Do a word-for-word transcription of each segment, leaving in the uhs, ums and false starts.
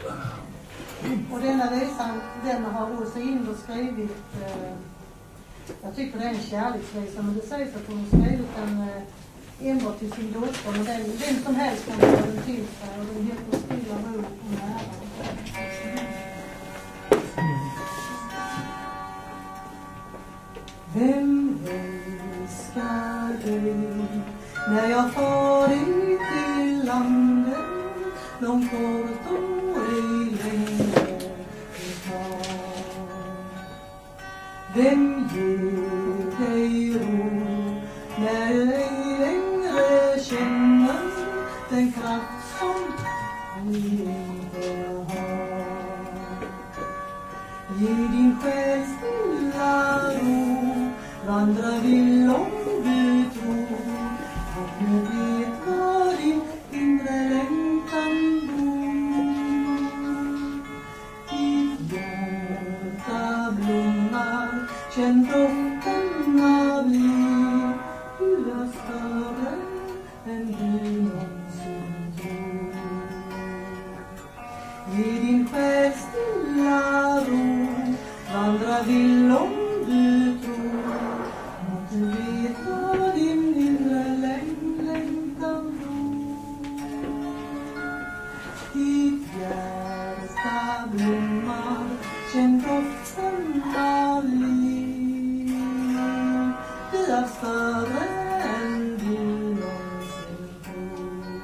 Och denna visan, den har Åsa Inder skrivit, eh, jag tycker det är en kärleksvisa, men det sägs att hon har skrivit den eh, enbart till sin dotter, men den, vem som helst kan få den till sig, och den heter Stilla ro och nära. Vem älskar dig när jag farit till landet långt bort och ej längre ifrån? Vem ger dig ro när du ej längre känner den kraft som vi inte har? Ge din själ stilla ro, vandra vill om du tror att du vet var din inre längtan bor. Ditt hjärta blommar, känn doften av liv. Du är större än du någonsin tror. Ge din själ stilla ro, vandra vill om du tror att du vet vad din inre längtan bor. Ditt hjärta blommar, känn doften av liv. Du är större än du någonsin tror.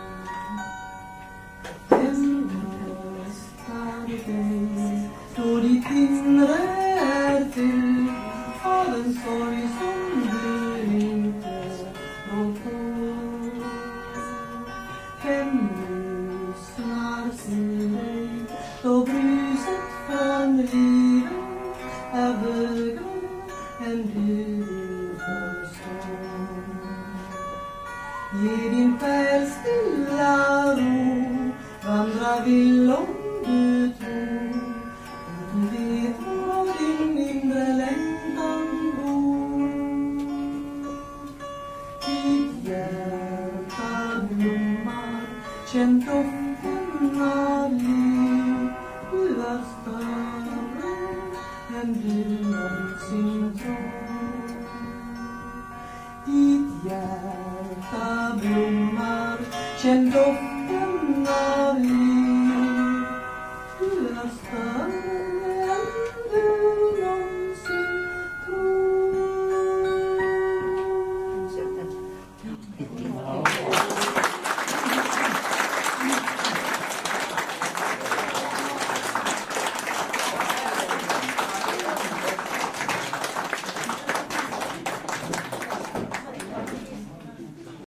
Vem älskar dig då ditt inre är fyllt av en sorg som du inte rår på? Vem lyssnar till dig då bruset från livet är högre än du förstår? Ge din själ stilla ro, vandra vill om du tror att du vet var din inre längtan bor. Ditt hjärta blommar, känn doften av liv. Du är större